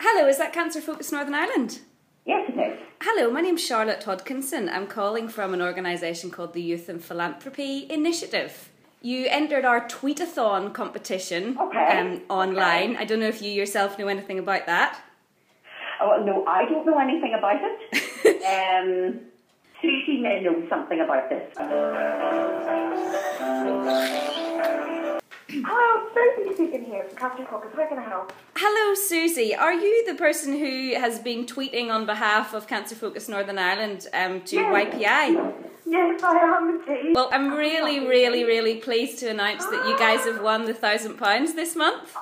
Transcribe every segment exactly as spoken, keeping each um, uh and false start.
Hello, is that Cancer Focus Northern Ireland? Yes, it is. Hello, my name's Charlotte Hodkinson. I'm calling from an organisation called the Youth and Philanthropy Initiative. You entered our tweet-a-thon competition okay. um, online. Okay. I don't know if you yourself know anything about that. Oh, no, I don't know anything about it. um, Susie may know something about this. Hello, Susie speaking here from Cancer Focus. How can I help? Hello, Susie. Are you the person who has been tweeting on behalf of Cancer Focus Northern Ireland um, to Yes. Y P I? Yes, I am indeed. Well, I'm really, really, really pleased to announce that you guys have won the thousand pounds this month.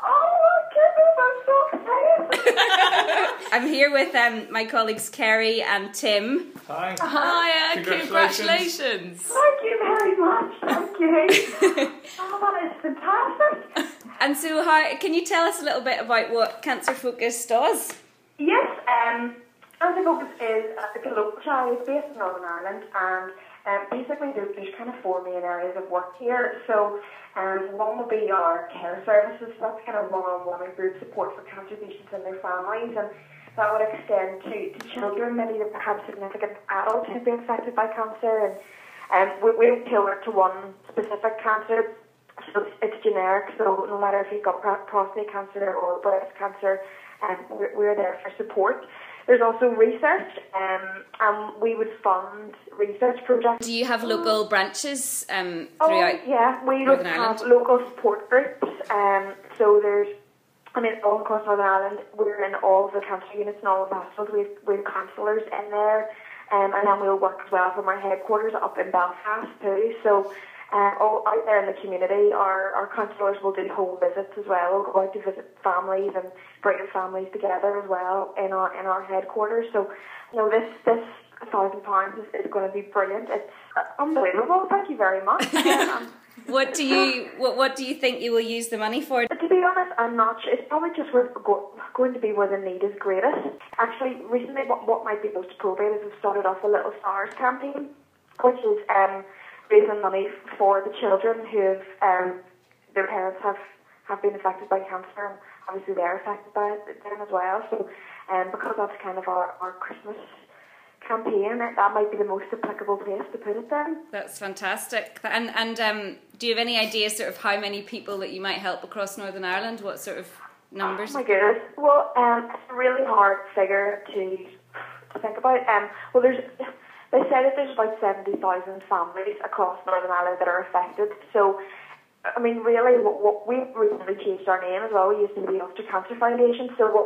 Oh my goodness, I'm so excited. I'm here with um, my colleagues Kerry and Tim. Hi. Hiya, Congratulations. congratulations. Thank you very much. Thank you. Oh, that is fantastic. And so, how can you tell us a little bit about what Cancer Focus does? Yes, um, Cancer Focus is a local charity based in Northern Ireland, and um, basically there's, there's kind of four main areas of work here. So um, one will be our care services. So that's kind of one-on-one and group support for cancer patients and their families, and that would extend to, to children, maybe that have significant adults who've been affected by cancer, and um, we, we don't tailor to one specific cancer. So it's generic, so no matter if you've got prostate cancer or breast cancer, um, we're, we're there for support. There's also research, um, and we would fund research projects. Do you have local branches um, throughout? Oh, yeah, we Northern have Ireland? local support groups. Um, so there's, I mean, all across Northern Ireland, we're in all of the cancer units and all of the hospitals. We have, we have counsellors in there, um, and then we'll work as well from our headquarters up in Belfast too. So. Uh, all out there in the community, our, our counsellors will do home visits as well. We'll go out to visit families and bring families together as well in our in our headquarters. So, you know, this this thousand pounds is, is going to be brilliant. It's unbelievable. Thank you very much. um, What do you what what do you think you will use the money for? But to be honest, I'm not sure. It's probably just where, go, going to be where the need is greatest. Actually, recently, what, what might be most appropriate is we've started off a little SARS campaign, which is um. raising money for the children who have, um, their parents have, have been affected by cancer, and obviously they're affected by it then as well. So um, because that's kind of our, our Christmas campaign, that might be the most applicable place to put it then. That's fantastic. And and um, do you have any idea sort of how many people that you might help across Northern Ireland? What sort of numbers? Oh my goodness. Well, um, it's a really hard figure to, to think about. Um, well, there's... They say that there's about seventy thousand families across Northern Ireland that are affected. So, I mean, really, what, what we've recently changed our name as well. We used to be the Ulster Cancer Foundation. So what